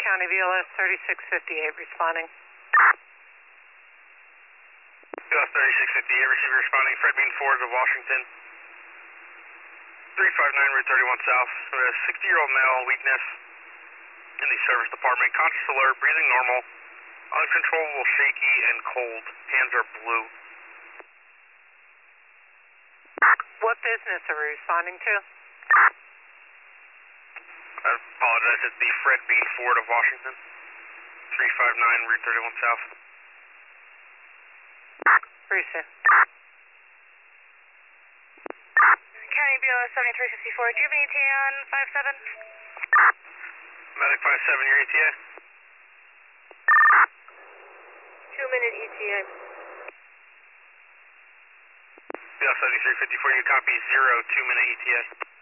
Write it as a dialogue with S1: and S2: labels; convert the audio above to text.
S1: County VLS 3658 responding.
S2: VLS 3658, receiver responding. Fred Bean Ford of Washington. 359 Route 31 South. We have a 60-year-old male, weakness in the service department. Conscious alert, breathing normal. Uncontrollable, shaky, and cold. Hands are blue.
S1: What business are we responding to?
S2: I apologize, it's the Fred Bean Ford of Washington. 359 Route 31 South.
S1: Appreciate it.
S3: County BLS 7354, do you have an ETA on 57?
S2: Medic 57, your ETA?
S3: 2-minute ETA.
S2: BLS 7354, you copy 0, 2-minute ETA.